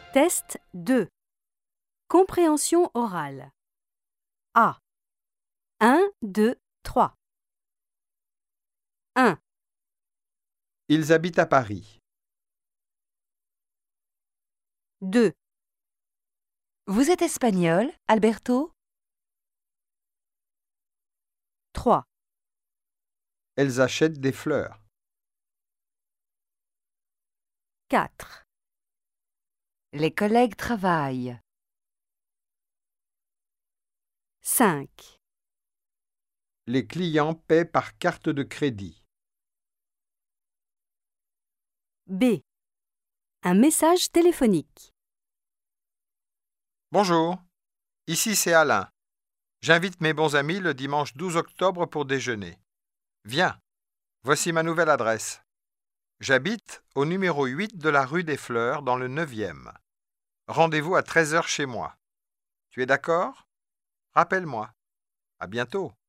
Test 2. Compréhension orale. A. 1, 2, 3. 1, Ils habitent à Paris. 2, Vous êtes espagnol, Alberto? 3, Elles achètent des fleurs. 4, Les collègues travaillent. 5, Les clients paient par carte de crédit. B. Un message téléphonique. Bonjour, ici c'est Alain. J'invite mes bons amis le dimanche 12 octobre pour déjeuner. Viens, voici ma nouvelle adresse. J'habite au numéro 8 de la rue des Fleurs dans le 9e. Rendez-vous à 13h chez moi. Tu es d'accord? Rappelle-moi. À bientôt.